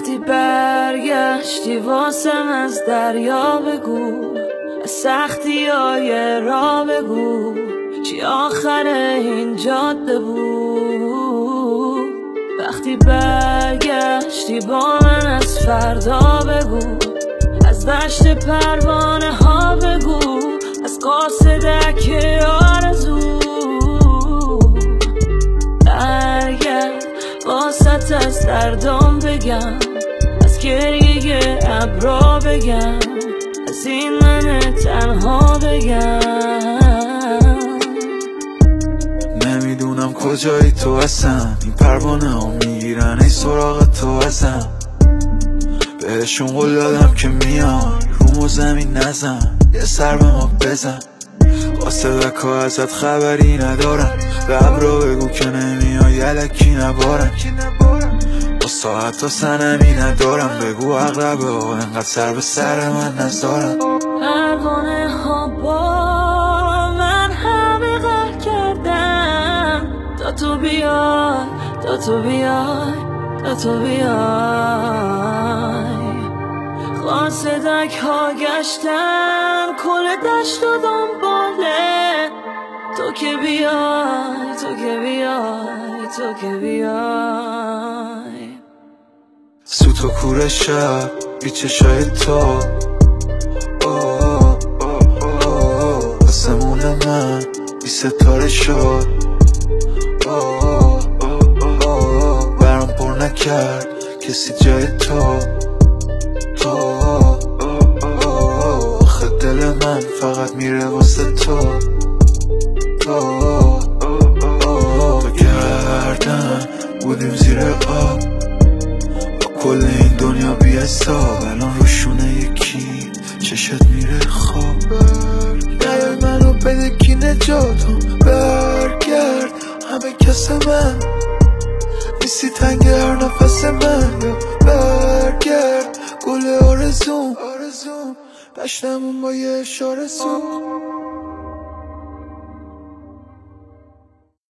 وقتی برگشتی واسم از دریا بگو، از سختی های را بگو، چی آخر این جاده بود. وقتی برگشتی با من از فردا بگو، از دشت پروانه ها بگو، از قاصدک آرزو. برگرد واسط از دردم بگم، از گریه ابرا بگم، از این من تنها بگم. نمیدونم کجایی تو اصلا، این پروانه ها میگیرن ای سراغ تو ازم. بهشون قول دادم که میان رومو زمین نزن، یه سر به ما بزن. قاصدکا ازت خبری ندارن، به ابرا بگو که نمیای الکی نبارن. با ساعت و سنمی ندارم، بگو اقربه ها انقدر سر به سر من نذارن. پروانه ها با من همه غر کردن، تا تو بیای، تا تو بیای، تا تو بیای. قاصدک ها گشتن کل دشت و دنباله، تو که بیای، تو که بیای، تو که بیای. سوت و کور شب بی چشای تو، آسمون من بی ستاره شد. برام پر نکرد کسی جای تو. آخه دل من فقط میره واسه تو. تو گردن بودیم زیر آب، کل این دنیا بی حساب، الان روشونه یکی چشت میره خواب. نیای منو بده کی نجاتم، برگرد همه کس من نیستی تنگ هر نفس من. یا برگرد گل آرزوم، دشتمون با یه اشاره سو.